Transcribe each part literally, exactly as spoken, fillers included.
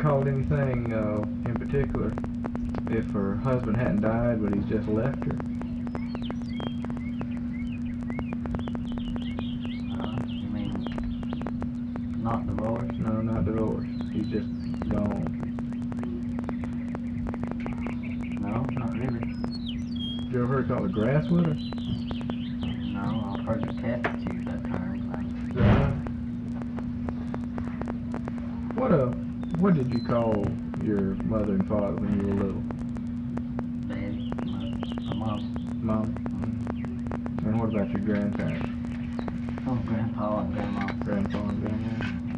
called anything uh, in particular if her husband hadn't died, but he's just left her? Uh, you mean not divorced? No, not divorced. He's just gone. No, not really. Did you ever heard called a grass widow? No, I've heard the Catholics use that term. Is that right? What uh, what did you call your mother and father when you were little? Daddy, my mom, Mom. And what about your grandparents? oh, grandpa and grandma. Grandpa and grandma.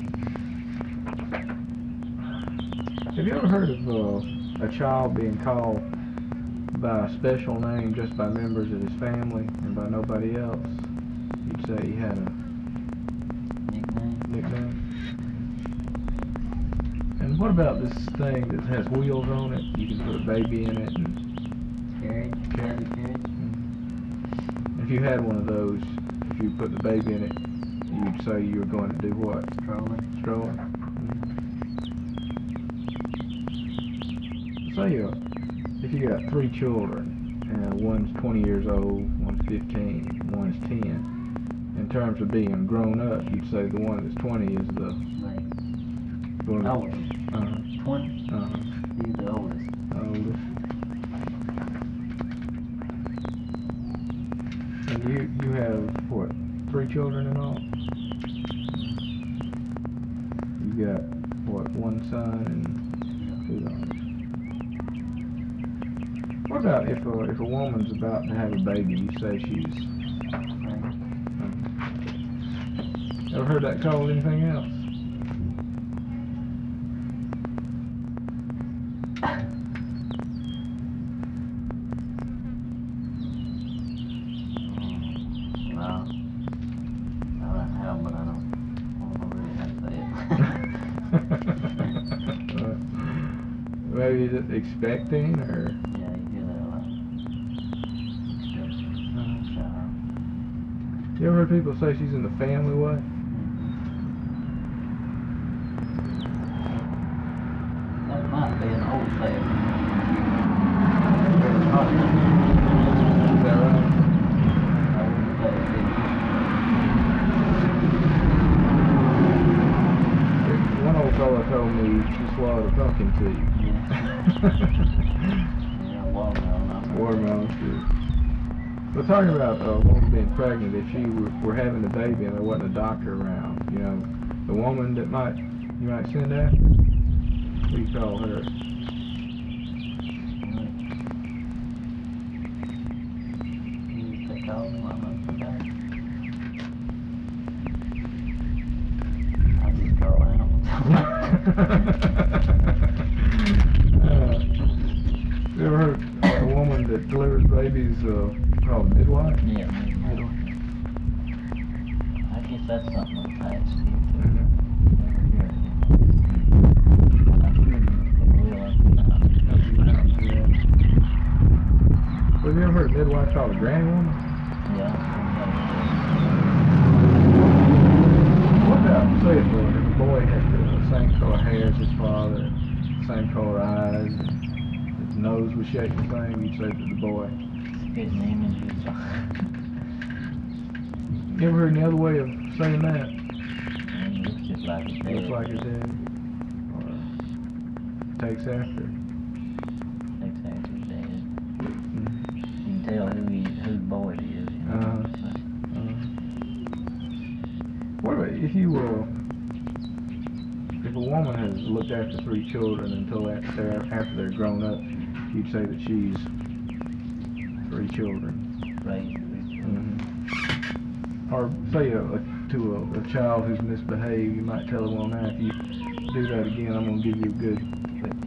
Have you ever heard of uh, a child being called by a special name just by members of his family and by nobody else? You'd say he had a Nickname? nickname. And what about this thing that has wheels on it? You can put a baby in it. And Carriage? Baby carriage? if you had one of those, if you put the baby in it, you'd say you were going to do what? Stroller? Stroller. Say uh, if you got three children, and one's twenty years old, one's fifteen, one's ten. In terms of being grown up, you'd say the one that's twenty is the Like, one that's oldest. uh, twenty? uh, He's the oldest. oldest. And you you have what? Three children in all? You got what? One son and two daughters. What about if a, if a woman's about to have a baby, you say she's... Um, ever heard that called anything else? No. No, I have, but I don't, I don't really have to say it. Maybe is it expecting, or... Yeah, you hear that a lot. Child. You ever heard people say she's in the family way? That might be an old saying. Is that right? One old fellow told me she swallowed a pumpkin seed. Yeah. Yeah, watermelon. Watermelon seed. We're talking about a woman being pregnant. If she were, were having a baby and there wasn't a doctor around, you know, the woman that might you might send after, what do you call her? They call me my husband. I just call animals. uh, you ever heard a woman that delivers babies uh, called a midwife? Yeah, midwife. I guess that's something that's attached to you too. Mhm. I'm sure you realize that. Have you ever heard a midwife called a granny woman? Yeah. What about, say if a, if a boy had the same color hair as his father, same color eyes, and his nose was shaped the same, you'd say to the boy. Spitting images. You ever heard any other way of saying that? And he looks just like his dad. Looks like his dad. Or takes after. Takes after his dad. Mm-hmm. You can tell who he, whose boy it is. You know? Uh-huh. Uh, what about if you uh, if a woman has looked after three children until after they're, after they're grown up, you'd say that she's three children. Raised three children. Mm-hmm. Or say a, a, to a, a child who's misbehaved, you might tell her, well, now if you do that again, I'm going to give you a good